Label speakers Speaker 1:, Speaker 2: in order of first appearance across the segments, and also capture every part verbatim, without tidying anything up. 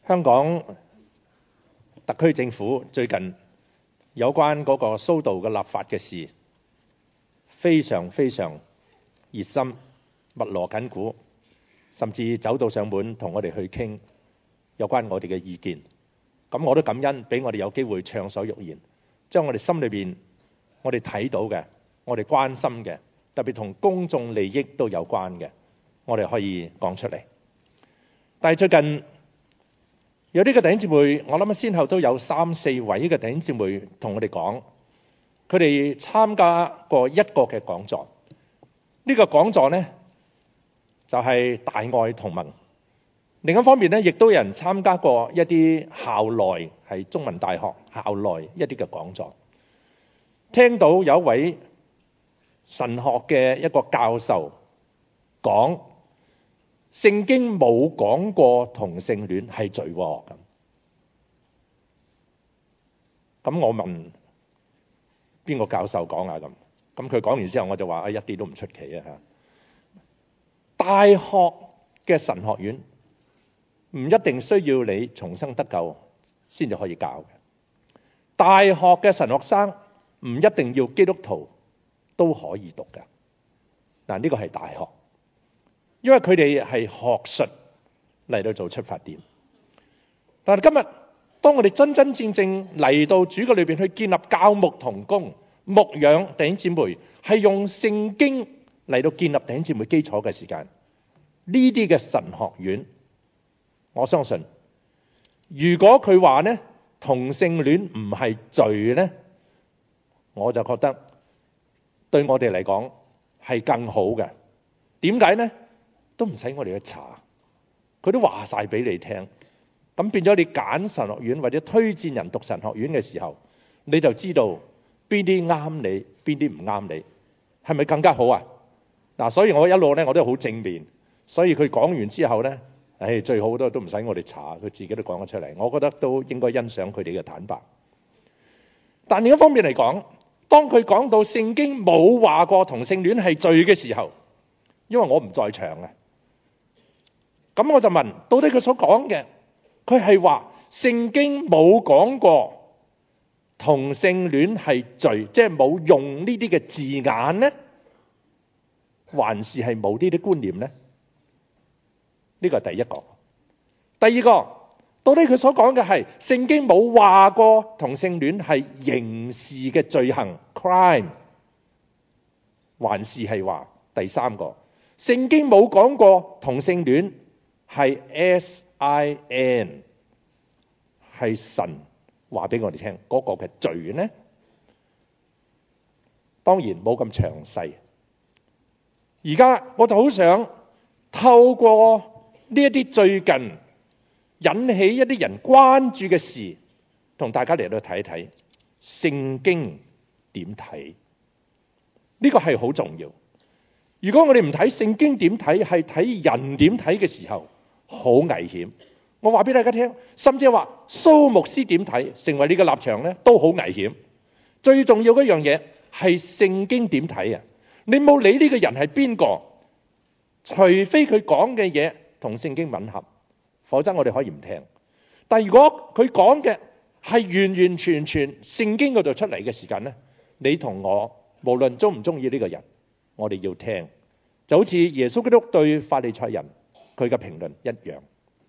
Speaker 1: 香港特區政府最近有關嗰個蘇道嘅立法嘅事，非常非常熱心，密鑼緊鼓，甚至走到上門同我哋去傾有關我哋嘅意見。咁我都感恩俾我哋有機會暢所欲言，將我哋心裏邊我哋睇到嘅，我哋關心嘅，特別同公眾利益都有關嘅，我哋可以講出嚟。但係最近有啲嘅弟兄姊妹，我諗先後都有三四位嘅弟兄姊妹同我哋講，佢哋參加過一個嘅講座。呢個講座呢，就係大愛同盟。另一方面呢，亦都有人參加過一啲校內係中文大學校內一啲嘅講座，聽到有一位神學嘅一個教授講，聖經冇講過同性戀係罪喎。咁咁我問邊個教授講啊？咁咁佢講完之後，我就話啊，一啲都唔出奇啊！嚇，大學嘅神學院唔一定需要你重生得救先至可以教嘅，大學嘅神學生唔一定要基督徒都可以讀㗎。嗱，呢個係大學，因為佢哋係學術嚟到做出發點。但係今日當我哋真真正正嚟到主嘅裏邊去建立教牧同工、牧養弟兄姊妹，係用聖經嚟到建立弟兄姊妹基礎嘅時間，呢啲嘅神學院，我相信如果佢話呢同性戀唔係罪呢，我就覺得對我哋嚟講係更好嘅。點解呢？都唔使我哋去查，佢都話晒俾你聽。咁變咗你揀神學院或者推薦人讀神學院嘅時候，你就知道邊啲啱你，邊啲唔啱你，係咪更加好啊？嗱，所以我一路咧我都好正面，所以佢講完之後咧，唉，最好都都唔使我哋查，佢自己都講咗出嚟，我覺得都應該欣賞佢哋嘅坦白。但另一方面嚟講，當佢講到聖經冇話過同性戀係罪嘅時候，因為我唔在場啊，咁我就問，到底佢所講嘅，佢係話聖經冇講過同性戀係罪，即係冇用呢啲嘅字眼呢？還是係冇呢啲觀念呢？呢個係第一個。第二個，到底佢所講嘅係聖經冇話過同性戀係刑事嘅罪行 crime， 還是係話第三個，聖經冇講過同性戀係 sin， 係神話俾我哋聽嗰個嘅罪呢？當然冇咁詳細。而家我就好想透過呢一啲最近引起一啲人關注嘅事，同大家嚟到睇一睇聖經點睇。呢個係好重要。如果我哋唔睇聖經點睇，係睇人點睇嘅時候，好危險。我話俾大家聽，甚至係話蘇牧師點睇，成為你嘅立場咧，都好危險。最重要嘅一樣嘢係聖經點睇啊！你冇理呢個人係邊個，除非佢講嘅嘢同聖經吻合，否則我哋可以唔聽。但如果佢講嘅係完完全全聖經嗰度出嚟嘅時間咧，你同我無論中唔中意呢個人，我哋要聽，就好似耶穌基督對法利賽人佢嘅評論一樣。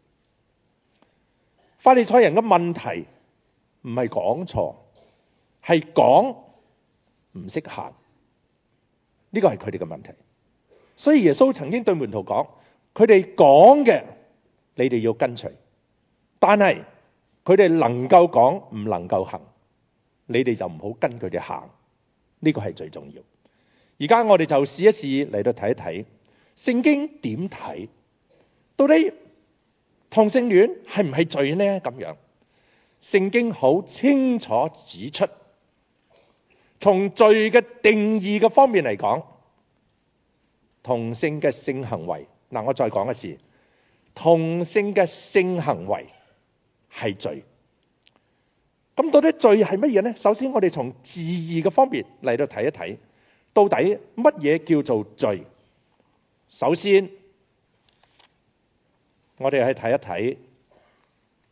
Speaker 1: 法利賽人嘅問題唔係講錯，係講唔識行。呢個係佢哋嘅問題。所以耶穌曾經對門徒講，佢哋講嘅你哋要跟隨，但係佢哋能夠講唔能夠行，你哋就唔好跟佢哋行。呢個係最重要。而家我哋就試一試嚟到睇一睇聖經點睇，到底同性戀係唔係罪呢？咁樣聖經好清楚指出，從罪嘅定義嘅方面嚟講，同性嘅性行為，嗱，我再講一次，同性嘅性行為係罪。咁到底罪係乜嘢呢？首先我哋從字義嘅方面嚟到睇一睇，到底乜嘢叫做罪？首先我哋去睇一睇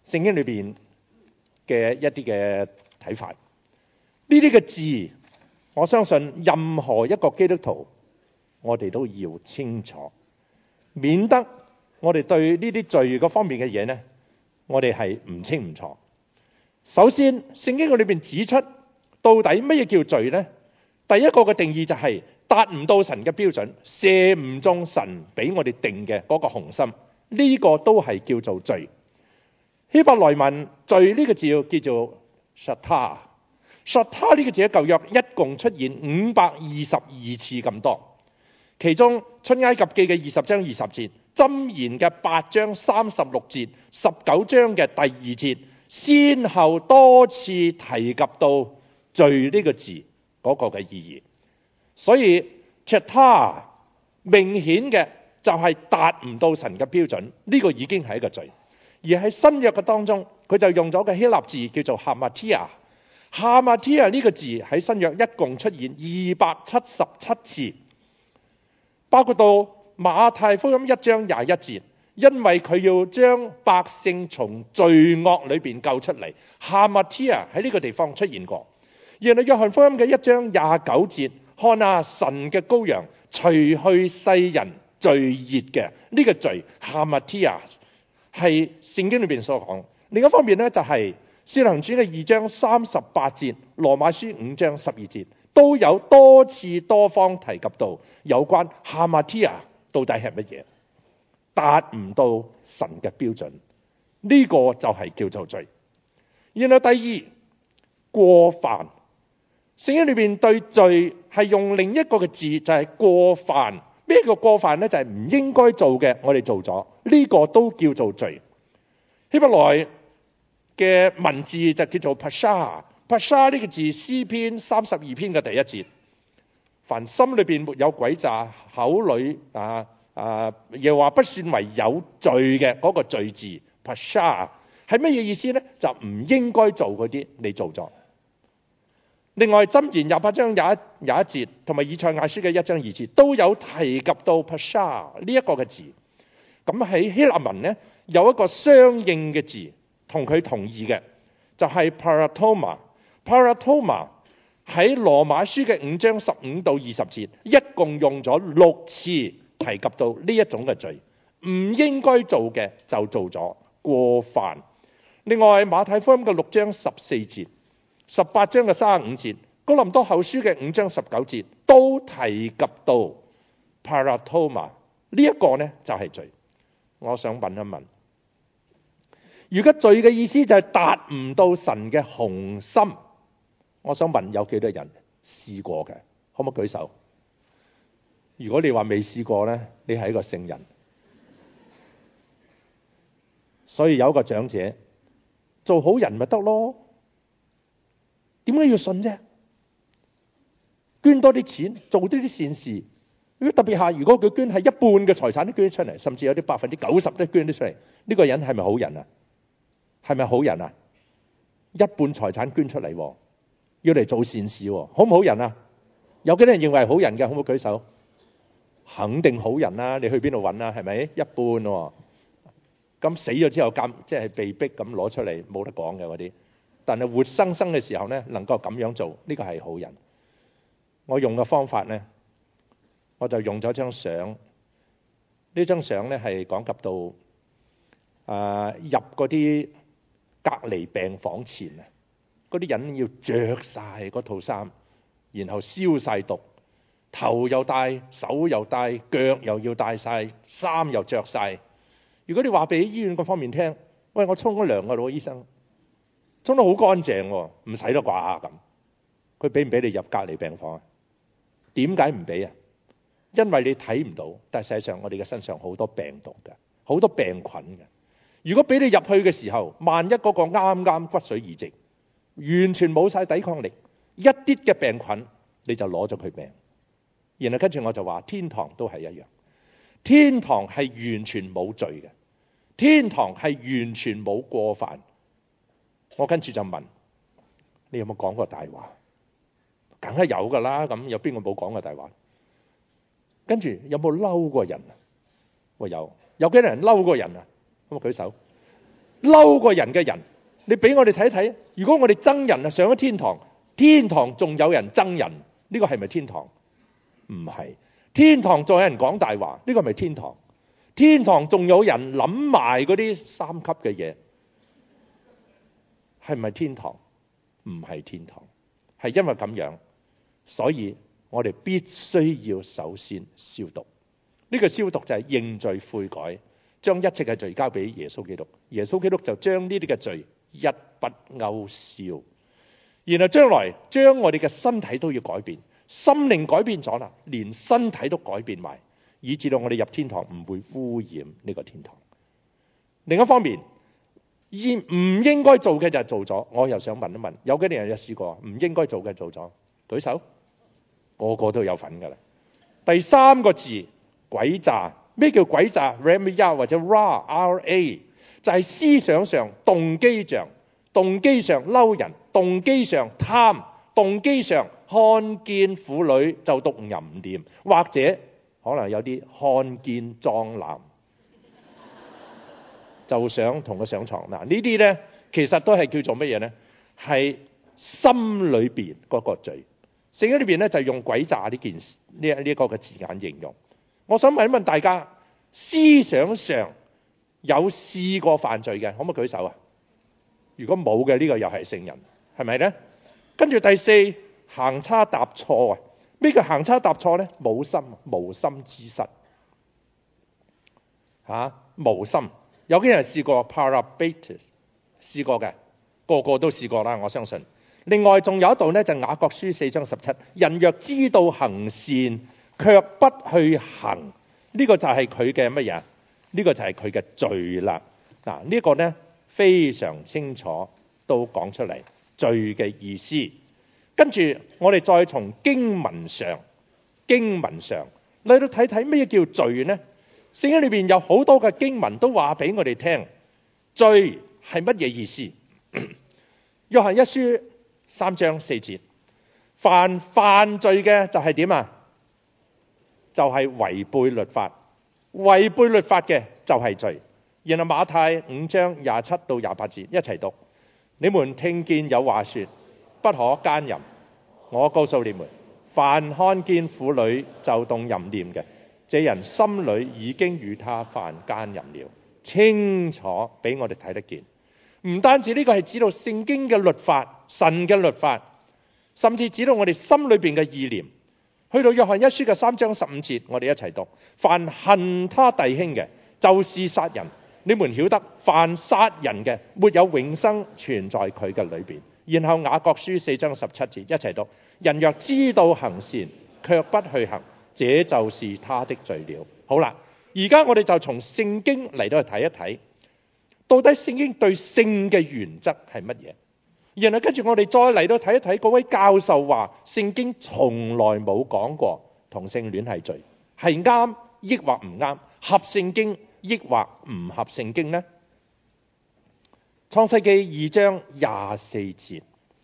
Speaker 1: 聖經裏邊嘅一啲嘅睇法。呢啲嘅字，我相信任何一個基督徒，我哋都要清楚，免得我哋對呢啲罪嗰方面嘅嘢呢，我哋係唔清唔楚。首先，聖經裏邊指出到底乜嘢叫罪呢？第一個嘅定義就係達唔到神嘅標準，射唔中神俾我哋定嘅嗰個紅心，呢個都係叫做罪。希伯來文罪呢個字叫做 Shatah。Shatah 呢個字喺舊約一共出現五百二十二次咁多，其中出埃及記嘅二十章二十節，箴言嘅八章三十六節，十九章嘅第二節，先後多次提及到罪呢個字嗰個嘅意義。所以 Shatah 明顯嘅就係達唔到神嘅標準，呢個已經係一個罪。而喺新約嘅當中，佢就用咗個希臘字叫做 Hamartia。Hamartia 呢個字喺新約一共出現二百七十七次，包括到馬太福音一章廿一節，因為佢要將百姓從罪惡裏邊救出嚟。Hamartia 喺呢個地方出現過。然後約翰福音嘅一章廿九節，看啊，神嘅羔羊，除去世人罪孽嘅呢個罪 Hamartia 係聖經裏邊所講。另一方面呢，就係使徒行傳嘅二章三十八節，羅馬書五章十二節都有多次多方提及到有關 Hamartia 到底係乜嘢，達唔到神嘅標準，呢個就係叫做罪。然後第二，過犯，聖經裏邊對罪係用另一個嘅字，就係過犯。咩叫過犯呢？就係唔應該做嘅，我哋做咗，呢個都叫做罪。希伯來嘅文字就叫做 Pasha。Pasha 呢個字，詩篇三十二篇嘅第一節，凡心裏邊沒有詭詐，口裏啊啊又話不算為有罪嘅嗰個罪字 Pasha 係乜嘢意思呢？就唔應該做嗰啲，你做咗。另外箴言廿八章廿一廿一節同埋以賽亞書嘅一章二節都有提及到 Pasha 呢一個嘅字。咁喺希臘文呢，有一個相應嘅字同佢同義嘅，就係、是、Paratoma。Paratoma 喺羅馬書嘅五章十五到二十節，一共用咗六次提及到呢一種嘅罪，唔應該做嘅就做咗，過犯。另外馬太福音嘅六章十四節、十八章嘅三十五節、哥林多後書嘅五章十九節都提及到 Paratoma 呢一個呢就係罪。我想問一問，如果罪嘅意思就係達唔到神嘅紅心，我想問有幾多人試過嘅？可唔可以舉手？如果你話未試過呢，你係一個聖人。所以有一個長者，做好人咪得咯？點解要信啫？捐多啲錢，做多啲善事。特別係如果佢捐係一半嘅財產都捐出嚟，甚至有啲百分之九十都捐得出嚟，呢個人係咪好人啊？係咪好人啊？一半財產捐出嚟，要嚟做善事，好唔好人啊？有幾多人認為係好人嘅？可唔可以舉手？肯定好人啦！你去邊度揾啊？係咪一半喎？咁死咗之後咁，即係被逼咁攞出嚟，冇得講嘅嗰啲。但係活生生嘅時候呢，能夠咁樣做，呢個係好人。我用嘅方法呢，我就用咗張相。呢張相呢係講及到啊、呃、入嗰啲隔離病房前啊，嗰啲人要着晒嗰套衫，然後消晒毒，頭又戴，手又戴，腳又要戴晒，衫又着晒。如果你話俾醫院嗰方面聽，喂，我沖咗涼㗎咯，醫生沖得好乾淨喎，唔使啦啩咁，佢俾唔俾你入隔離病房啊？點解唔俾啊？因為你睇唔到，但係實際上我哋嘅身上好多病毒嘅，好多病菌嘅。如果俾你入去嘅時候，萬一嗰個啱啱骨髓移植，完全冇晒抵抗力，一啲嘅病菌你就攞咗佢命。然後跟住我就話，天堂都係一樣，天堂係完全冇罪嘅，天堂係完全冇過犯。我跟住就問，你有冇講過大話？梗係有噶啦，咁有邊個冇講過大話？跟住有冇嬲過人啊？喂，有，有幾多人嬲過人啊？咁啊舉手。 嬲過人嘅人，你俾我哋睇睇，如果我哋憎人啊，上咗天堂，天堂仲有人憎人，呢個係咪天堂？唔係。天堂仲有人講大話，呢個係咪天堂？天堂仲有人諗埋嗰啲三級嘅嘢，係咪天堂？唔係天堂。係因為咁樣，所以我哋必須要首先消毒。呢個消毒就係認罪悔改，將一切嘅罪交俾耶穌基督。耶穌基督就將呢啲嘅罪一筆勾銷，然後將來將我哋嘅身體都要改變，心靈改變咗啦，連身體都改變埋，以至到我哋入天堂唔會污染呢個天堂。另一方面，而唔應該做嘅就做咗。我又想問一問，有幾多人有試過唔應該做嘅做咗？舉手，個個都有份噶啦。第三個字，詭詐。咩叫詭詐 ？Ramya 或者 Ra R A 就係思想上、動機上、動機上嬲人，動機上貪，動機上看見婦女就動淫念，或者可能有啲看見壯男就想同佢上床。嗱，呢啲咧其實都係叫做乜嘢咧？係心裏邊嗰個罪。聖經裏邊咧就用詭詐呢件事呢呢一個嘅字眼形容。我想問一問大家，思想上有試過犯罪嘅，可唔可以舉手啊？如果冇嘅，呢個又係聖人，係咪咧？跟住第四，行差踏錯啊！咩叫行差踏錯咧？冇心，無心之失吓，無心。有啲人試過 parabatis， 試過嘅，個個都試過啦，我相信。另外仲有一度咧，就雅各書四章十七，人若知道行善，卻不去行，呢個就係佢嘅乜嘢？呢個就係佢嘅罪啦。嗱，呢個咧非常清楚都講出嚟罪嘅意思。跟住我哋再從經文上，經文上嚟到睇睇咩叫罪呢？聖經裏邊有好多嘅經文都話俾我哋聽，罪係乜嘢意思？約翰一書三章四節，凡犯罪嘅就係點啊？就係違背律法，違背律法嘅就係罪。然後馬太五章廿七到廿八節一齊讀，你們聽見有話說不可奸淫，我告訴你們，凡看見婦女就動淫念嘅，這人心裏已經與他犯奸淫了。清楚俾我哋睇得見。唔單止呢個係指到聖經嘅律法，神嘅律法，甚至指到我哋心裏邊嘅意念。去到約翰一書嘅三章十五節，我哋一齊讀，凡恨他弟兄嘅，就是殺人。你們曉得，凡殺人嘅，沒有永生存在佢嘅裏邊。然後雅各書四章十七節一齊讀，人若知道行善，卻不去行，這就是他的罪了。好啦，而家我哋就從聖經嚟到去睇一睇，到底聖經對性嘅原則係乜嘢？然後跟住我哋再嚟到睇一睇，嗰位教授話聖經從來冇講過同性戀係罪，係啱抑或唔啱，合聖經抑或唔合聖經呢？創世記二章廿四節、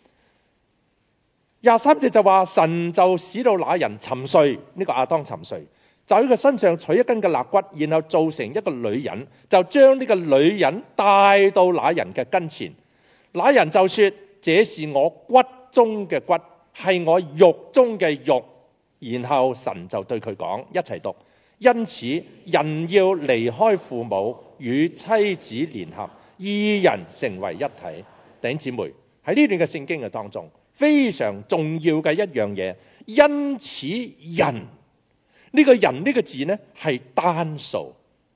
Speaker 1: 廿三節就話神就使到那人沉睡，呢個亞當沉睡，就喺佢身上取一根嘅肋骨，然後造成一個女人，就將呢個女人帶到那人嘅跟前。那人就說：這是我骨中嘅骨，係我肉中嘅肉。然後神就對佢講，一齊讀，因此人要離開父母，與妻子聯合，二人成為一體。弟兄姊妹，喺呢段嘅聖經嘅當中，非常重要嘅一樣嘢，因此人呢個人呢個字呢係單數，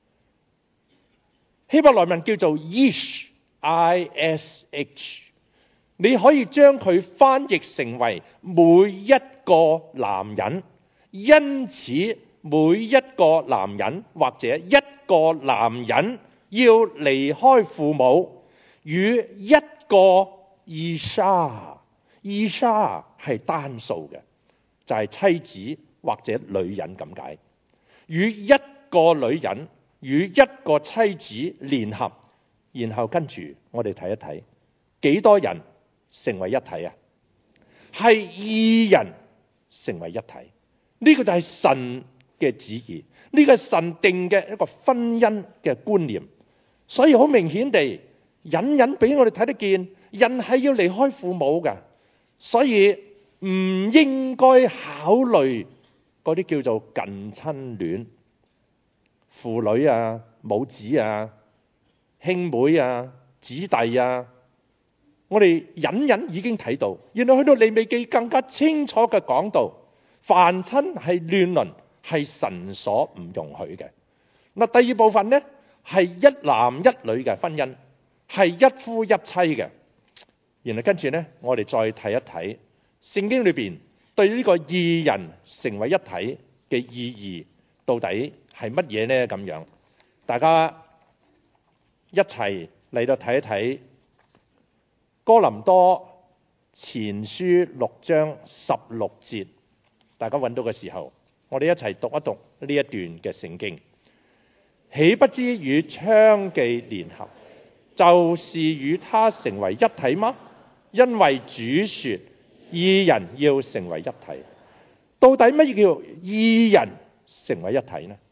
Speaker 1: 希伯來文叫做 ish I S H， 你可以將佢翻譯成為每一個男人，因此每一個男人或者一個男人要離開父母，與一個 isha isha 係單數嘅，就係妻子或者女人咁解，與一個女人與一個妻子聯合。然後跟住我哋睇一睇幾多人成為一體啊？係二人成為一體，呢個就係神嘅旨意，呢個係神定嘅一個婚姻嘅觀念。所以好明顯地， 隱隱俾我哋睇得見，人係要離開父母嘅，所以唔應該考慮嗰啲叫做近親戀，父女啊、母子啊、兄妹啊、子弟啊。我哋隱隱已經睇到，原來去到利未記更加清楚嘅講到，凡親係亂倫，係神所唔容許嘅。嗱，第二部分呢，係一男一女嘅婚姻，係一夫一妻嘅。然後跟住呢，我哋再睇一睇聖經裏邊對呢個二人成為一體嘅意義到底係乜嘢呢？咁樣，大家一齊嚟到睇一睇哥林多前書六章十六節。大家揾到嘅時候，我哋一齊讀一讀呢一段嘅聖經。豈不知與娼妓聯合，就是與他成為一體嗎？因為主說二人要成為一體。到底乜嘢叫二人成為一體呢？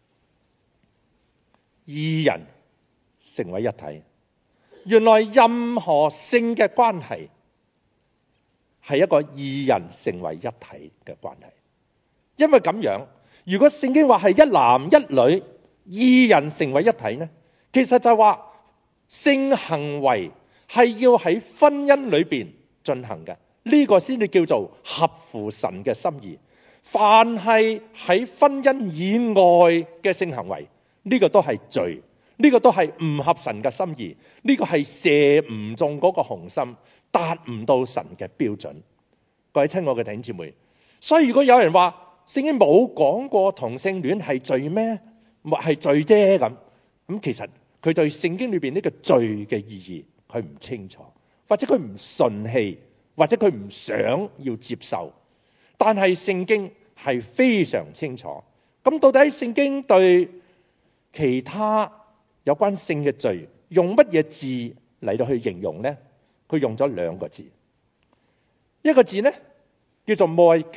Speaker 1: 二人成為一體，原來任何性嘅關係係一個二人成為一體嘅關係。因為咁樣，如果聖經話係一男一女二人成為一體呢，其實就係話性行為係要喺婚姻裏邊進行嘅，呢個先至叫做合乎神嘅心意。凡係喺婚姻以外嘅性行為，呢個都係罪，呢個都係唔合神嘅心意，呢個係射唔中嗰個紅心，達唔到神嘅標準。各位親愛嘅弟兄姊妹，所以如果有人話聖經冇講過同性戀係罪咩？係罪啫咁，咁其實佢對聖經裏邊呢個罪嘅意義佢唔清楚，或者佢唔順氣，或者佢唔想要接受。但係聖經係非常清楚。咁到底聖經對其他有關性嘅罪用乜嘢字嚟到去形容呢？佢用咗兩個字，一個字呢叫做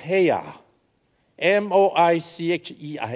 Speaker 1: moicheia，M O I C H E I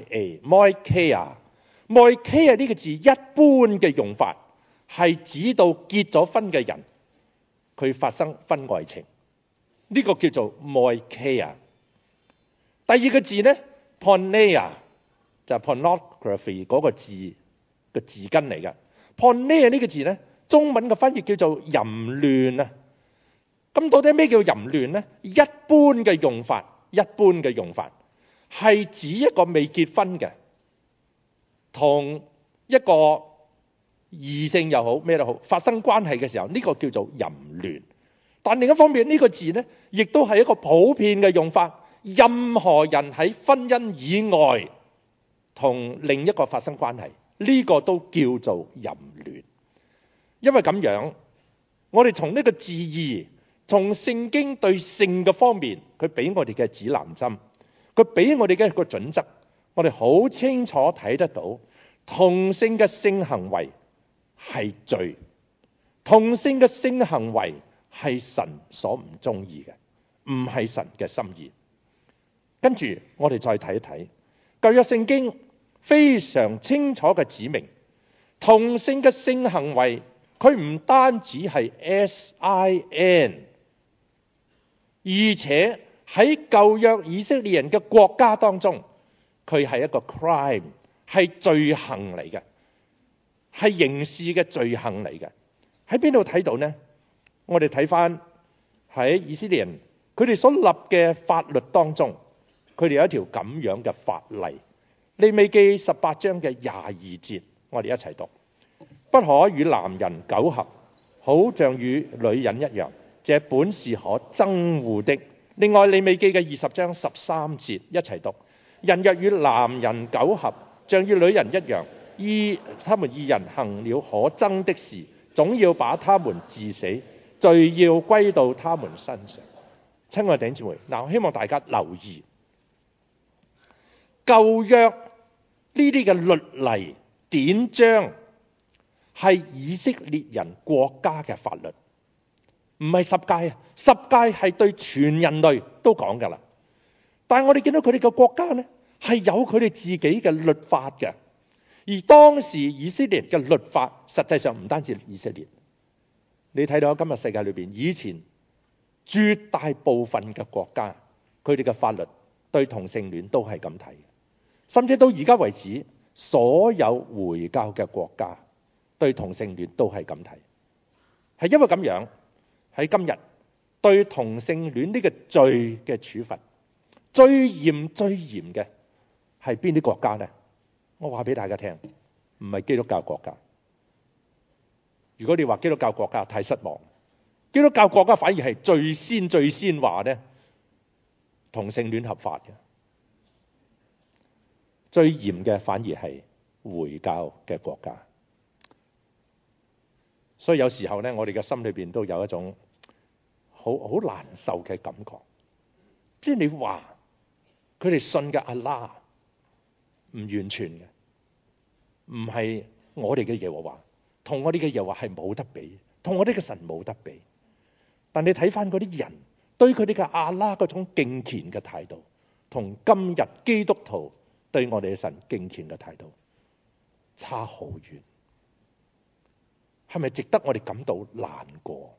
Speaker 1: A，moicheia。moicheia 呢個字一般嘅用法係指到結咗婚嘅人佢發生婚外情，呢個叫做 moicheia。第二個字呢 porneia 就係 pornography 嗰個字嘅字根嚟嘅。porneia 呢個字呢，中文嘅翻譯叫做淫亂啊。咁到底咩叫淫亂呢？一般嘅用法，一般嘅用法係指一個未結婚嘅同一個異性又好咩都好發生關係嘅時候，呢個叫做淫亂。但另一方面呢個字呢，亦都係一個普遍嘅用法。任何人喺婚姻以外同另一個發生關係，呢個都叫做淫亂。因為咁樣，我哋從呢個字義，從聖經對性嘅方面，佢俾我哋嘅指南針，佢俾我哋嘅一個準則，我哋好清楚睇得到，同性嘅性行為係罪，同性嘅性行為係神所唔中意嘅，唔係神嘅心意。跟住我哋再睇一睇舊約聖經非常清楚嘅指明，同性嘅性行為佢唔單止係 S I N， 而且喺舊約以色列人嘅國家當中，佢係一個 crime， 係罪行嚟嘅，係刑事嘅罪行嚟嘅。喺邊度睇到呢？我哋睇翻喺以色列人佢哋所立嘅法律當中，佢哋有一條咁樣嘅法例，利未記十八章嘅廿二節，我哋一齊讀：不可與男人苟合，好像與女人一樣，這本是可憎惡的。另外利未記嘅二十章十三節，一齊讀：人若與男人苟合，像與女人一樣，依他們二人行了可憎的事，總要把他們治死，罪要歸到他們身上。親愛的弟兄姊妹，嗱，我希望大家留意舊約呢啲嘅律例典章係以色列人國家嘅法律，唔係十誡啊！十誡係對全人類都講噶啦。但係我哋見到佢哋嘅國家呢，係有佢哋自己嘅律法嘅。而當時以色列人嘅律法，實際上唔單止以色列， 你睇到今日世界裏邊，以前絕大部分嘅國家，佢哋嘅法律對同性戀都係咁睇，甚至到而家為止，所有回教嘅國家對同性戀都係咁睇。係因為咁樣，喺今日對同性戀呢個罪嘅處罰最嚴最嚴嘅係邊啲國家呢？我話俾大家聽，唔係基督教國家。如果你話基督教國家太失望，基督教國家反而係最先最先話呢，同性戀合法嘅。最嚴嘅反而係回教嘅國家。所以有時候呢，我哋嘅心裏邊都有一種好好難受嘅感覺。即係你話佢哋信嘅阿拉唔完全嘅，唔係我哋嘅耶和華，同我哋嘅耶和華係冇得比，同我哋嘅神冇得比。但你睇翻嗰啲人對佢哋嘅阿拉嗰種敬虔嘅態度，同今日基督徒對我哋嘅神敬虔嘅態度差好遠，係咪值得我哋感到難過？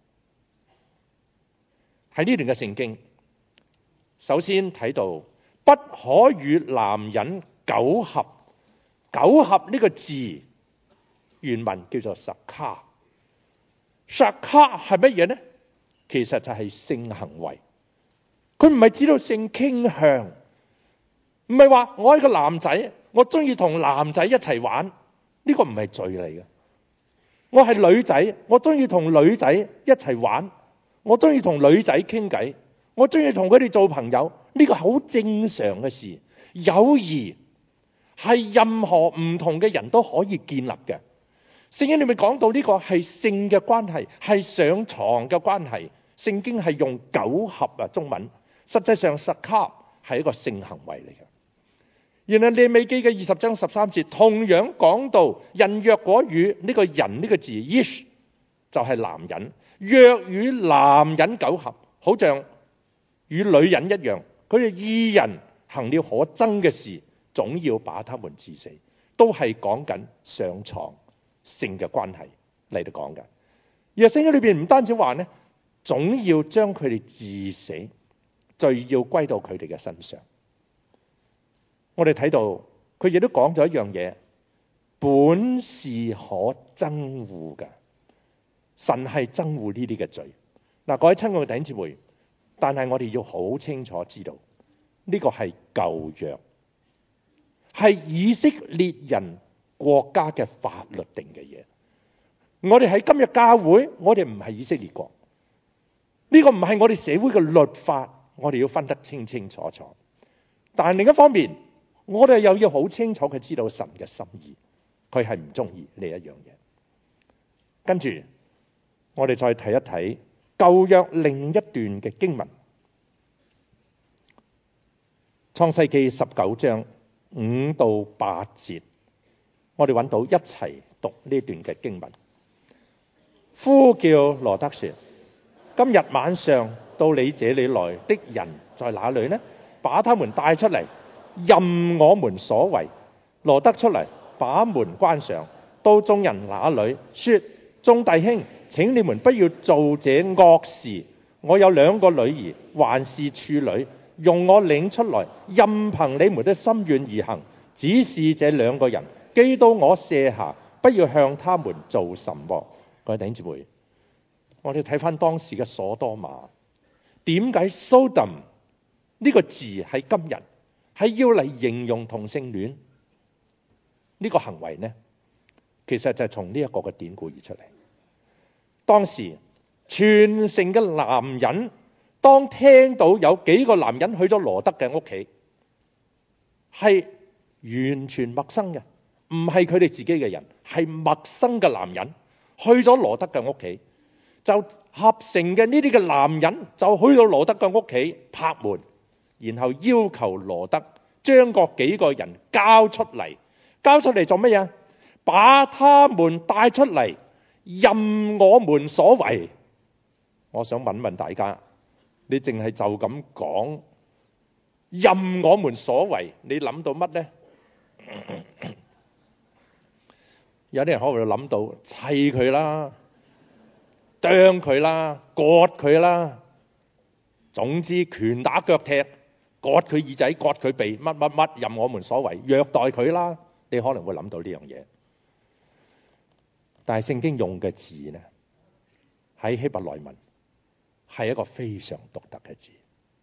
Speaker 1: 喺呢段嘅聖經，首先睇到不可與男人苟合。苟合呢個字原文叫做撒卡。撒卡係乜嘢呢？其實就係性行為。佢唔係指到性傾向，唔係話我係個男仔，我中意同男仔一齊玩，呢個唔係罪嚟嘅。我係女仔，我中意同女仔一齊玩，我中意同女仔傾偈，我中意同佢哋做朋友，呢個好正常嘅事。友誼係任何唔同嘅人都可以建立嘅。聖經裏面講到呢個係性嘅關係，係上床嘅關係。聖經係用苟合啊，中文實際上撒卡係一個性行為嚟嘅。原來利未記嘅二十章十三節同樣講到，人若果與呢個人呢個字 ish 就係男人，若與男人苟合，好像與女人一樣，佢哋二人行了可憎嘅事，總要把他們治死。都係講緊上床性嘅關係嚟到講嘅。而聖經裏邊唔單止話呢，總要將佢哋治死，罪要歸到佢哋嘅身上。我哋睇到佢亦都講咗一樣嘢，本是可憎惡嘅。神係憎惡呢啲嘅罪。嗱，各位親愛嘅弟兄姊妹，但係我哋要好清楚知道，呢個係舊約，係以色列人國家嘅法律定嘅嘢。我哋喺今日教會，我哋唔係以色列國，呢個唔係我哋社會嘅律法，我哋要分得清清楚楚。但係另一方面，我哋又要好清楚嘅知道神嘅心意，佢係唔中意呢一樣嘢。跟住我哋再睇一睇舊約另一段嘅經文，創世記十九章五到八節，我哋揾到一齊讀呢段嘅經文。呼叫羅得說：今日晚上到你這裏來的人在哪裏呢？把他們帶出嚟，任我們所為。羅得出嚟，把門關上，到眾人那裏說：眾弟兄，請你們不要做這惡事。我有兩個女兒，還是處女，用我領出來，任憑你們的心願而行。只是這兩個人既到我舍下，不要向他們做什麼。各位弟兄姊妹，我哋睇翻當時嘅所多瑪，點解 Sodom 呢個字喺今日係要嚟形容同性戀呢個行為呢？其實就係從呢一個嘅典故而出嚟。當時全城嘅男人，當聽到有幾個男人去咗羅得嘅屋企，係完全陌生嘅，唔係佢哋自己嘅人，係陌生嘅男人去咗羅得嘅屋企，就合成嘅呢啲嘅男人就去到羅得嘅屋企拍門，然後要求羅得將嗰幾個人交出嚟。交出嚟做乜嘢？把他們帶出嚟，任我們所為。我想問問大家，你淨係就咁講任我們所為，你諗到乜呢？有啲人可能會諗到砌佢啦， 啄佢啦，割佢啦，總之拳打腳踢，割佢耳仔，割佢鼻，乜乜乜任我們所為，虐待佢啦。你可能會諗到呢樣嘢，但係聖經用嘅字呢，喺希伯來文係一個非常獨特嘅字。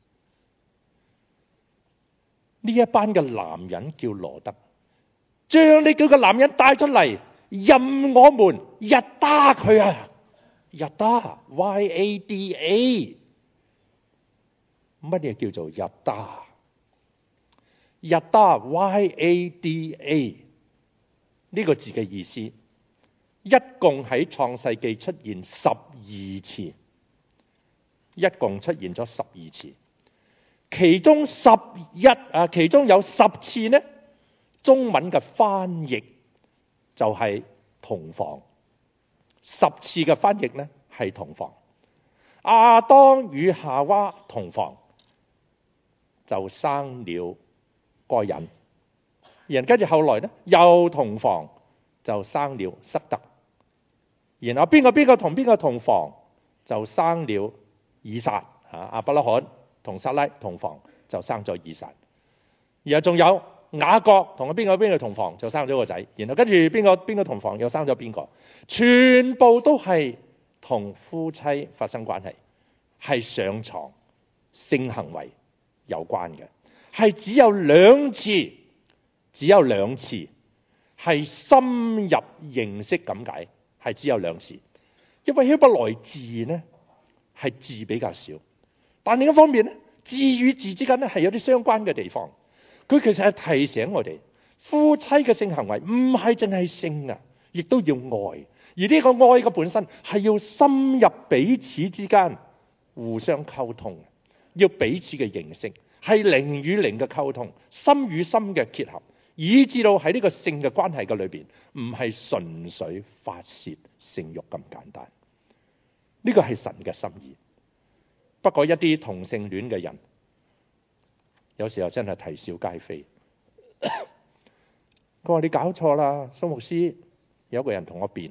Speaker 1: 呢一班嘅男人叫羅得，將你叫個男人帶出嚟，任我們日打佢啊！日打 Y A D A， 乜嘢叫做日打？日打 Y A D A 呢個字嘅意思，一共喺創世記出現十二次，一共出現咗十二次。其中十一啊，其中有十次呢，中文嘅翻譯就係同房。十次嘅翻譯呢係同房。亞當與夏娃同房，就生了該隱。然跟住後來呢又同房，就生了塞特。然後邊個邊個同邊個同房，就生了以撒。啊，亞伯拉罕同撒拉同房，就生咗以撒。然後仲有雅各同邊個邊個同房，就生咗個仔。然後跟住邊個邊個同房，又生咗邊個。全部都係同夫妻發生關係，係上床性行為有關嘅。係只有兩次，只有兩次係深入認識咁解，係只有兩次。因為希伯來字呢係字比較少，但另一方面呢，字與字之間咧係有啲相關嘅地方。佢其實係提醒我哋，夫妻嘅性行為唔係淨係性啊，亦都要愛。而呢個愛嘅本身係要深入彼此之間互相溝通，要彼此嘅認識，係靈與靈嘅溝通，心與心嘅結合，以至到喺呢個性嘅關係嘅裏邊，唔係純粹發洩性慾咁簡單。呢個係神嘅心意。不過一啲同性戀嘅人，有時候真係啼笑皆非。佢話你搞錯啦，蘇牧師。有個人同我辯，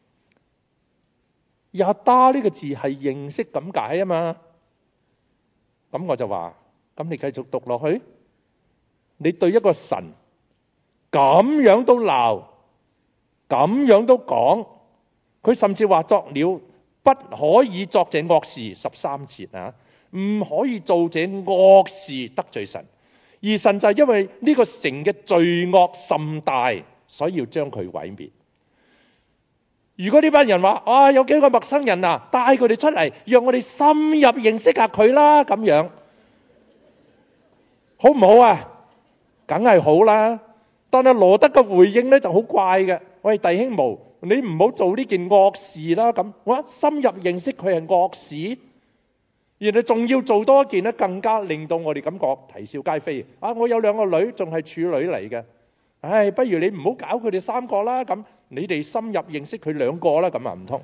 Speaker 1: 日打呢個字係認識咁解啊嘛。咁我就話，咁你繼續讀落去。你對一個神咁樣都鬧，咁樣都講，佢甚至話作了不可以作這惡事十三節啊，唔可以做這惡事得罪神。而神就係因為呢個城嘅罪惡甚大，所以要將佢毀滅。如果呢班人話啊，有幾個陌生人啊，帶佢哋出嚟，讓我哋深入認識下佢啦，咁樣好唔好啊？梗係好啦。但係羅德嘅回應咧就好怪嘅。喂，弟兄們，你唔好做呢件惡事啦。咁我深入認識佢係惡事，然後仲要做多一件咧，更加令到我哋感覺啼笑皆非。啊，我有兩個女，仲係處女嚟嘅。唉，不如你唔好搞佢哋三個啦。咁你哋深入認識佢兩個啦。咁啊唔通，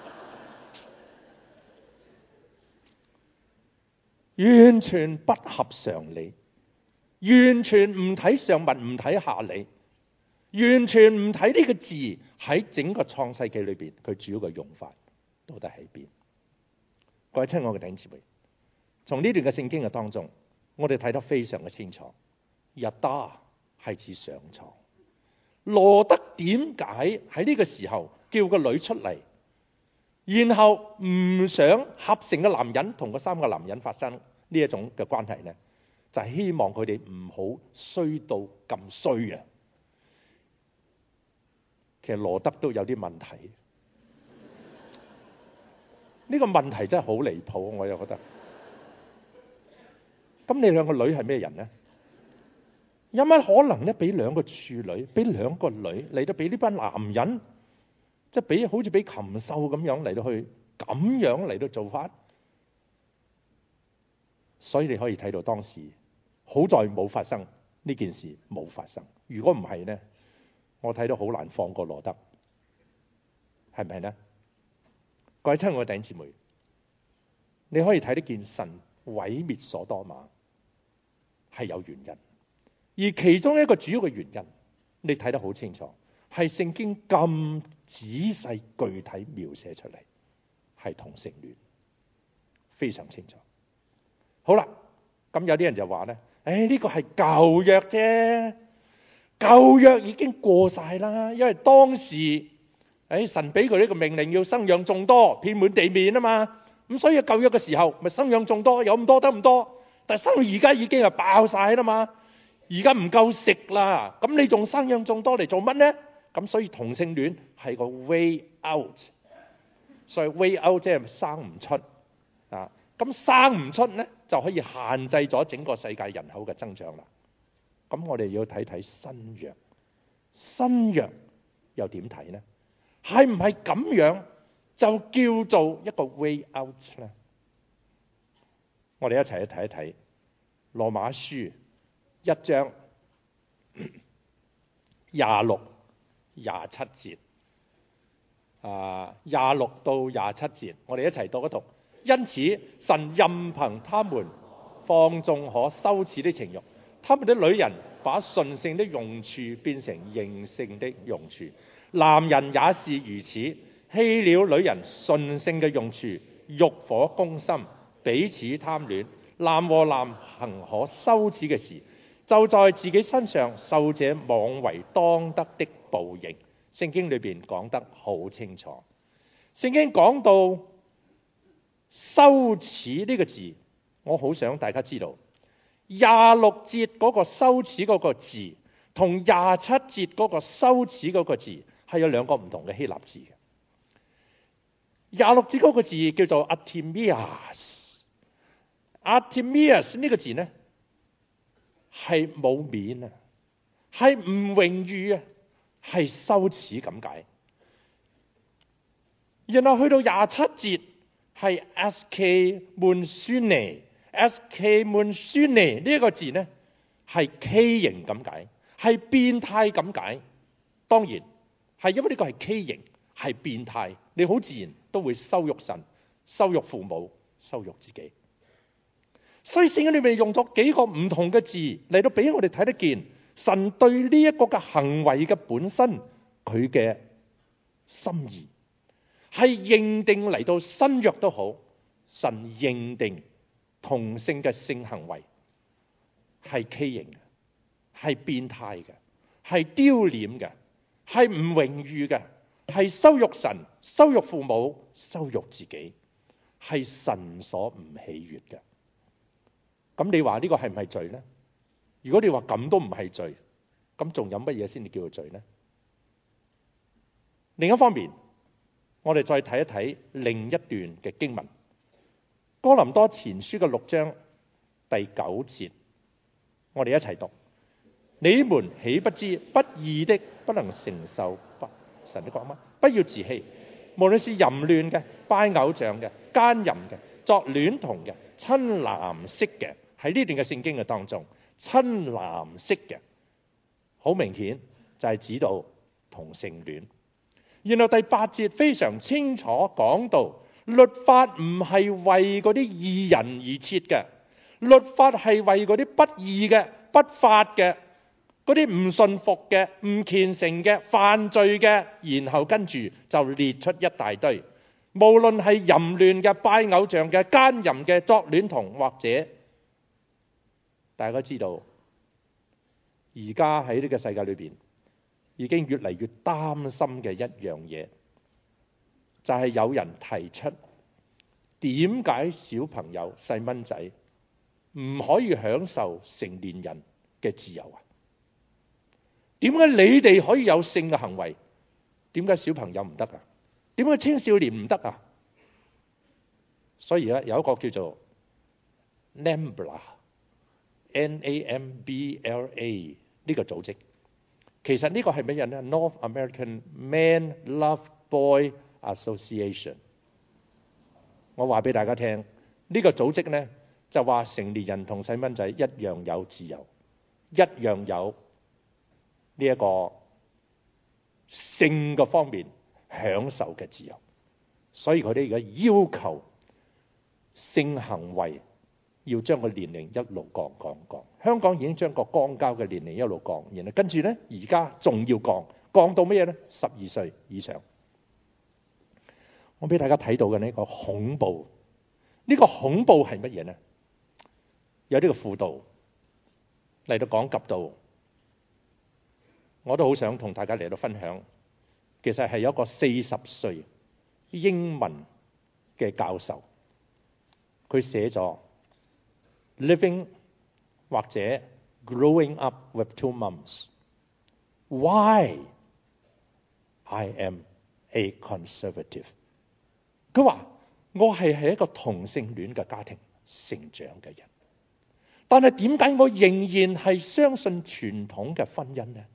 Speaker 1: 完全不合常理，完全唔睇上文唔睇下理，完全唔睇呢個字喺整個創世記裏邊佢主要嘅用法到底喺邊。各位親愛嘅弟兄姊妹，從呢段嘅聖經嘅當中，我哋睇得非常嘅清楚，日打係指上床。羅得點解喺呢個時候叫個女出嚟，然後唔想合成嘅男人同嗰三個男人發生呢一種嘅關係呢？就係希望佢哋唔好衰到咁衰啊！其實羅得都有啲問題，呢個問題真係好離譜，我又覺得。咁你兩個女係咩人呢？有乜可能咧？俾兩個處女，俾兩個女嚟到俾呢班男人，即係俾好似俾禽獸咁樣嚟到去咁樣嚟到做法。所以你可以睇到當時好在冇發生呢件事，冇發生。如果唔係呢，我睇到好難放過羅得，係咪呢？各位親愛嘅弟兄姊妹，你可以睇得見神毀滅所多瑪係有原因。而其中一個主要嘅原因，你睇得好清楚，係聖經咁仔細具體描寫出嚟， 係同性戀，非常清楚。好啦，咁有啲人就話咧，誒呢個係舊約啫，舊約已經過晒啦，因為當時誒神俾佢呢個命令要生養眾多，遍滿地面啊嘛，咁所以舊約嘅時候咪生養眾多，有咁多得咁多，但係生到而家已經係爆晒啦嘛，而家唔夠食啦，咁你仲生養眾多嚟做乜呢？咁所以同性戀係個 way out， 所以 way out 即係生唔出啊，咁生唔出呢就可以限制咗整個世界人口嘅增長啦。咁我哋要睇睇新約，新約又點睇呢？係唔係咁樣就叫做一個 way out 呢？我哋一齊去睇一睇羅馬書一章廿六、廿七節，啊廿六到廿七節，我哋一齊讀一讀。因此，神任憑他們放縱可羞恥的情慾，他們的女人把順性的用處變成淫性的用處，男人也是如此，棄了女人順性嘅用處，慾火攻心，彼此貪戀，男和男行可羞恥嘅事，就在自己身上受這妄為當得的報應。聖經裏邊講得好清楚，聖經講到羞恥呢個字，我好想大家知道，廿六節嗰個羞恥嗰個字同廿七節嗰個羞恥嗰個字係有兩個唔同嘅希臘字嘅。廿六節嗰個字叫做 Artemias，Artemias 呢個字呢係冇面啊，係唔榮譽啊，係羞恥咁解。然後去到廿七節係 Eskimonsune，Eskimonsune 呢一個字呢係畸形咁解，係變態咁解。當然係因為呢個係畸形，係變態，你好自然都會羞辱神、羞辱父母、羞辱自己。所以聖經裏面用咗幾個唔同嘅字嚟到俾我哋睇得見神對呢一個嘅行為嘅本身佢嘅心意，係認定嚟到新約都好，神認定同性嘅性行為係畸形嘅，係變態嘅，係丟臉嘅，係唔榮譽嘅，係羞辱神、羞辱父母、羞辱自己，係神所唔喜悅嘅。咁你話呢個係唔係罪呢？如果你話咁都唔係罪，咁仲有乜嘢先至叫做罪呢？另一方面，我哋再睇一睇另一段嘅經文，哥林多前書嘅六章第九節，我哋一齊讀：你們豈不知不義的不能承受不神的國嗎？不要自欺，無論是淫亂嘅、拜偶像嘅、奸淫嘅、作戀童嘅、親男色嘅，喺呢段嘅聖經嘅當中，親男色嘅好明顯就係指到同性戀。然後第八節非常清楚講到，律法唔係為嗰啲義人而設嘅，律法係為嗰啲不義嘅、不法嘅、嗰啲唔順服嘅、唔虔誠嘅、犯罪嘅，然後跟住就列出一大堆，無論係淫亂嘅、拜偶像嘅、奸淫嘅、作戀童，或者大家知道而家喺呢個世界裏邊已經越嚟越擔心嘅一樣嘢，就係有人提出點解小朋友細蚊仔唔可以享受成年人嘅自由啊？點解你哋可以有性嘅行為，點解小朋友唔得啊？點解青少年唔得啊？所以咧有一個叫做 NAMBLA N A M B L A 呢個組織，其實呢個係乜嘢呢？ North American Man Love Boy Association。 我話俾大家聽，呢個組織呢就話成年人同細蚊仔一樣有自由，一樣有呢一個性嘅方面享受嘅自由，所以佢哋而家要求性行為要將個年齡一路降降降。香港已經將個肛交嘅年齡一路降，然後跟住呢而家仲要降，降到乜嘢呢？十二歲以上。 我俾大家睇到嘅呢個恐怖，呢個恐怖係乜嘢呢？有呢個輔導嚟到講及到，我都好想同大家嚟到分享。其實係有一個四十歲英文嘅教授，佢寫咗 Living 或者 Growing Up with Two Moms Why I am a Conservative。佢話我係喺一個同性戀嘅家庭成長嘅人，但係點解我仍然係相信傳統嘅婚姻呢？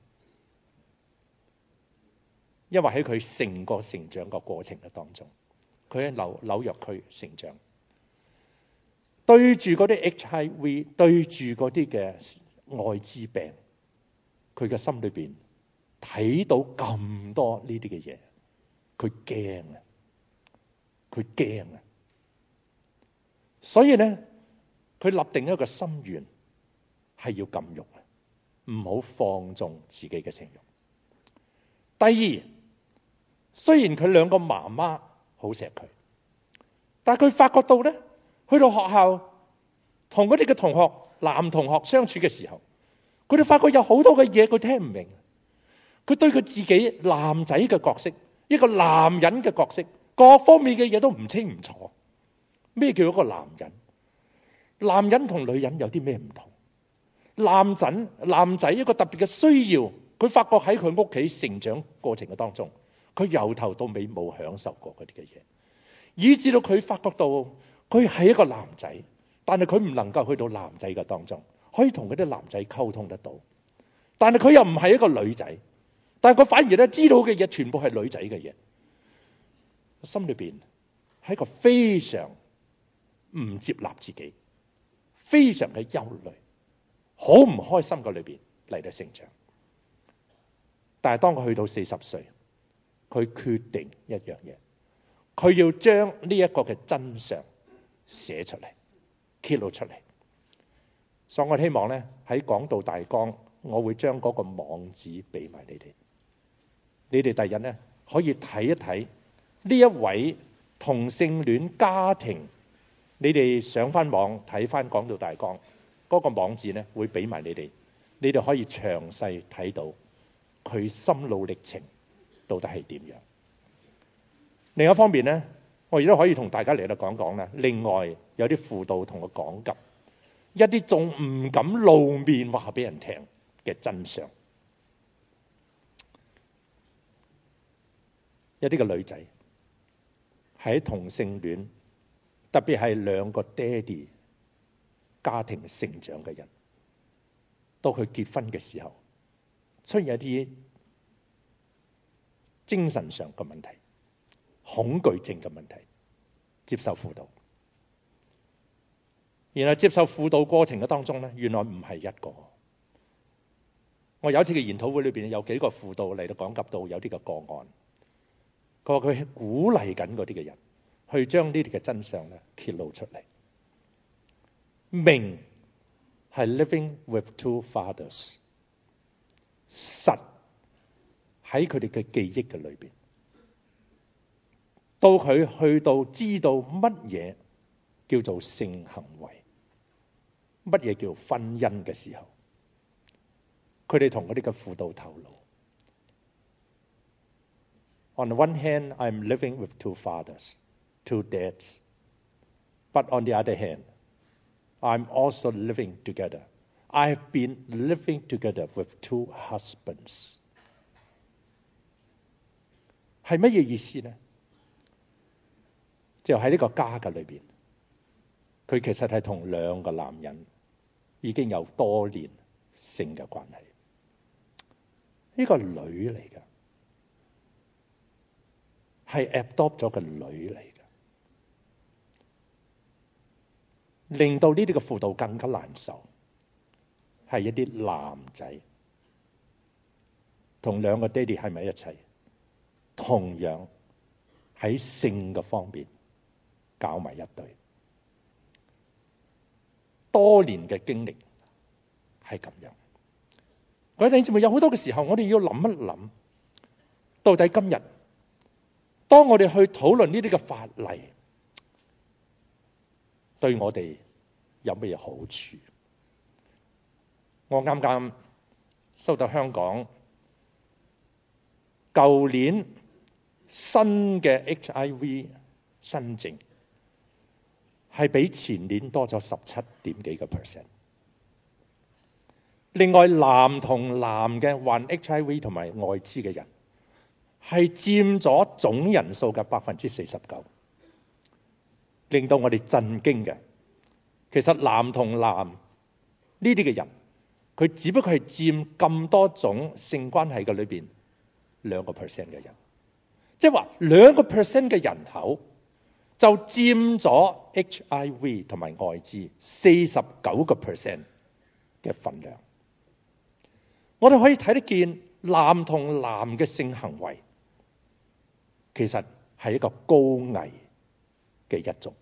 Speaker 1: 因為喺佢成個成長嘅過程嘅當中，佢喺紐紐約區成長，對住嗰啲 H I V， 對住嗰啲嘅愛滋病，佢嘅心裏邊睇到咁多呢啲嘅嘢，佢驚啊！佢驚啊！所以咧，佢立定一個心願，係要禁欲，唔好放縱自己嘅情欲。第二，雖然佢兩個媽媽好錫佢，但係佢發覺到咧，去到學校同嗰啲嘅同學男同學相處嘅時候，佢哋發覺有好多嘅嘢佢聽唔明。佢對佢自己男仔嘅角色，一個男人嘅角色，各方面嘅嘢都唔清唔楚。咩叫一個男人？男人同女人有啲咩唔同？男仔男仔一個特別嘅需要，佢發覺喺佢屋企成長過程嘅當中，佢由頭到尾冇享受過嗰啲嘅嘢，以至到佢發覺到佢係一個男仔，但係佢唔能夠去到男仔嘅當中，可以同嗰啲男仔溝通得到。但係佢又唔係一個女仔，但係佢反而咧知道嘅嘢全部係女仔嘅嘢，心裏邊係一個非常唔接納自己，非常嘅憂慮，好唔開心嘅裏邊嚟到成長。但係當佢去到四十歲，佢決定一樣嘢，佢要將呢一個嘅真相寫出嚟，揭露出嚟。所以我希望咧喺講道大綱，我會將嗰個網址俾埋你哋，你哋第日咧可以睇一睇呢一位同性戀家庭。你哋上翻網睇翻講道大綱嗰個網址咧，會俾埋你哋，你哋可以詳細睇到佢心路歷程到底係點樣。另一方面咧，我亦都可以同大家嚟到講講啦。另外有啲輔導同我講及一啲仲唔敢露面話俾人聽嘅真相。一啲嘅女仔喺同性戀，特別係兩個爹哋家庭成長嘅人，到佢結婚嘅時候，出現一啲精神上嘅問題、恐懼症嘅問題，接受輔導。然後接受輔導過程嘅當中咧，原來唔係一個。我有一次嘅研討會裏邊有幾個輔導嚟到講及到有啲嘅個案，佢話佢係鼓勵緊嗰啲嘅人去將呢啲嘅真相咧揭露出嚟。明係 living with two fathers， 實喺佢哋嘅記憶嘅裏邊，到佢去到知道乜嘢叫做性行為，乜嘢叫婚姻嘅時候，佢哋同嗰啲嘅輔導透露。On the one hand, I'm living with two fathers, two dads. But on the other hand, I'm also living together. I've been living together with two husbands. 係乜嘢意思呢？就喺呢個家嘅裏邊，佢其實係同兩個男人已經有多年性嘅關係。呢個女嚟嘅，係 adopt 咗個女嚟嘅，令到呢啲嘅輔導更加難受。係一啲男仔同兩個爹哋喺埋一齊，同樣喺性嘅方面搞埋一堆，多年嘅經歷係咁樣。各位弟兄姊妹，有好多嘅時候，我哋要諗一諗，到底今日當我哋去討論呢啲嘅法例，對我哋有乜嘢好處？我啱啱收到香港舊年新嘅 H I V 新症係比前年多咗十七點幾個 percent。另外，男同男嘅患 H I V 同埋愛滋嘅人係佔咗總人數嘅百分之四十九，令到我哋震驚嘅。其實男同男呢啲嘅人，佢只不過係佔咁多種性關係嘅裏邊兩個 percent 嘅人，即係話兩個 percent 嘅人口就佔咗 H I V 同埋愛滋四十九個 percent 嘅份量。我哋可以睇得見男同男嘅性行為其實係一個高危嘅一族。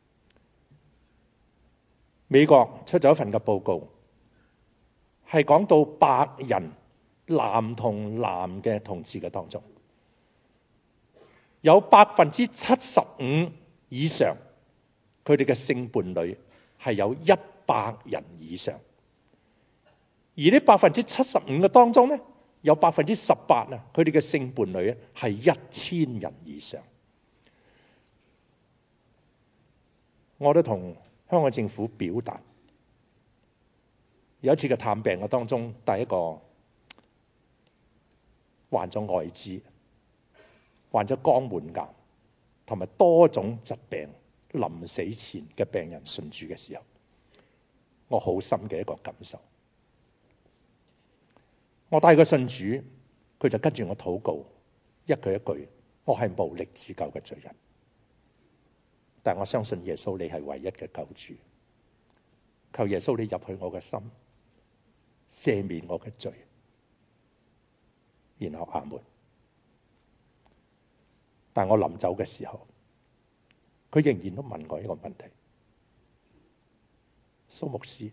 Speaker 1: 美國出咗一份嘅報告，係講到白人男同男嘅同志嘅當中，有百分之七十五以上佢哋嘅性伴侶係有一百人以上。而呢百分之七十五嘅當中咧，有百分之十八啊，佢哋嘅性伴侶咧係一千人以上。我都同香港政府表達，有一次嘅探病嘅當中，第一個患咗愛滋、患咗肛門癌同埋多種疾病臨死前嘅病人信主嘅時候，我好深嘅一個感受。我帶佢信主，佢就跟住我禱告，一句一句，我係無力自救嘅罪人，但我相信耶穌你係唯一嘅救主，求耶穌你入去我嘅心，赦免我嘅罪，然後阿門。但我臨走嘅時候，佢仍然都問我一個問題：蘇牧師，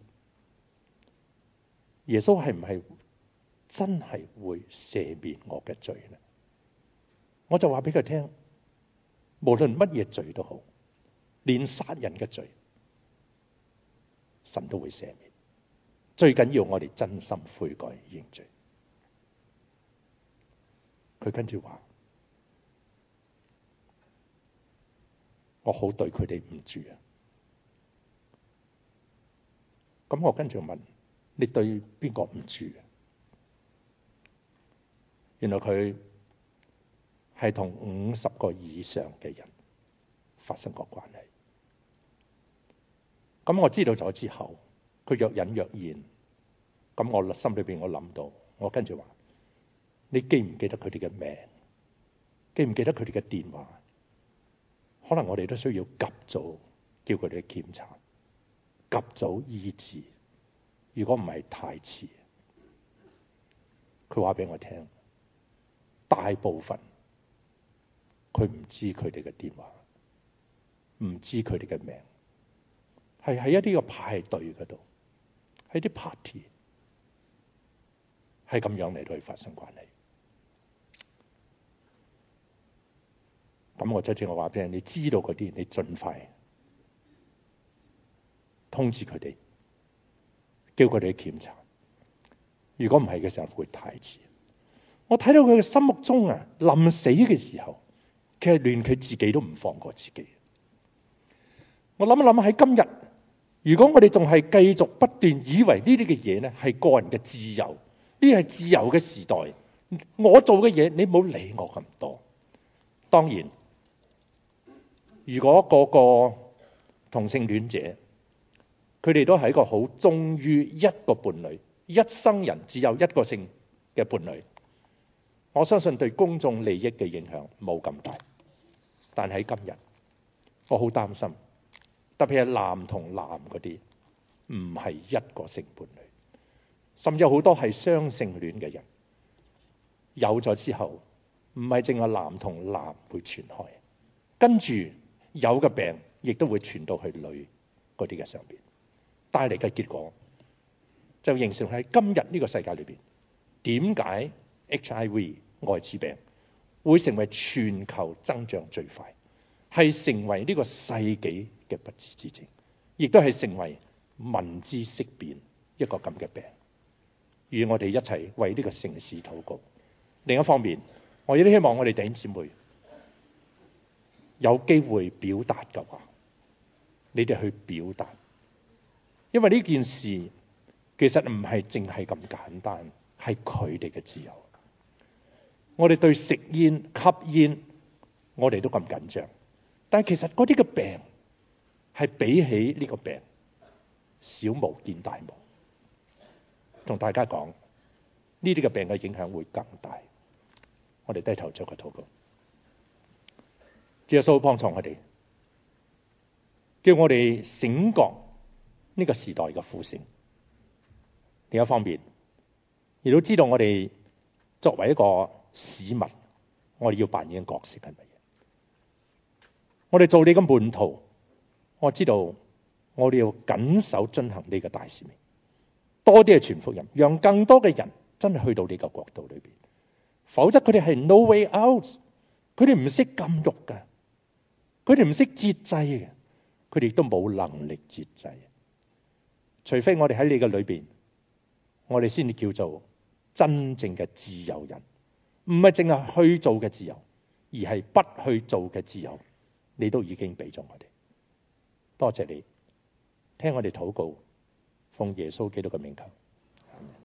Speaker 1: 耶穌係唔係真係會赦免我嘅罪呢？我就話俾佢聽，無論乜嘢罪都好，連殺人嘅罪，神都會赦免。最緊要我哋真心悔改認罪。佢跟住話：我好對佢哋唔住啊！咁我跟住問：你對邊個唔住？原來佢係同五十個以上嘅人發生過關係。咁我知道咗之後，佢若隱若現。咁我心裏邊我諗到，我跟住話：你記唔記得佢哋嘅名？記唔記得佢哋嘅電話？可能我哋都需要及早叫佢哋去檢查，及早醫治。如果唔係太遲。佢話俾我聽，大部分佢唔知佢哋嘅電話，唔知佢哋嘅名，係喺一啲個派對嗰度，喺啲 party，係咁樣嚟到去發生關係。咁我即係我話俾你，你知道嗰啲，你盡快通知佢哋，叫佢哋去檢查。如果唔係嘅時候，會太遲。我睇到佢嘅心目中啊，臨死嘅時候，其實連佢自己都唔放過自己。我諗一諗喺今日，如果我哋仲係繼續不斷以為呢啲嘅嘢咧係個人嘅自由，呢係自由嘅時代，我做嘅嘢你冇理我咁多。當然，如果個個同性戀者，佢哋都係一個好忠於一個伴侶，一生人只有一個性嘅伴侶，我相信對公眾利益嘅影響冇咁大。但喺今日，我好擔心，特別係男同男嗰啲，唔係一個性伴侶，甚至有好多係雙性戀嘅人，有咗之後，唔係淨係男同男會傳開，跟住有嘅病亦都會傳到去女嗰啲嘅上邊，帶嚟嘅結果就形成喺今日呢個世界裏邊，點解 H I V 愛滋病會成為全球增長最快，係成為呢個世紀嘅不治之症，亦都係成為聞之色變一個咁嘅病。與我哋一齊為呢個城市禱告。另一方面，我亦都希望我哋弟兄姊妹有機會表達嘅話，你哋去表達，因為呢件事其實唔係淨係咁簡單，係佢哋嘅自由。我哋對食煙、吸煙，我哋都咁緊張，但係其實嗰啲嘅病係比起呢個病小巫見大巫。同大家講，呢啲嘅病嘅影響會更大。我哋低頭做個禱告，主耶穌幫助我哋，叫我哋醒覺呢個時代嘅呼聲。另一方面，亦都知道我哋作為一個市民，我哋要扮演嘅角色係乜嘢？我哋做你嘅門徒，我知道我哋要緊守遵行呢個大使命。多啲係傳福音，讓更多嘅人真係去到呢個國度裏邊。否則佢哋係 no way out， 佢哋唔識禁欲嘅，佢哋唔識節制嘅，佢哋都冇能力節制。除非我哋喺你嘅裏邊，我哋先至叫做真正嘅自由人，唔係淨係去做嘅自由，而係不去做嘅自由。你都已經俾咗我哋，多謝你聽我哋禱告。奉耶穌基督嘅名求。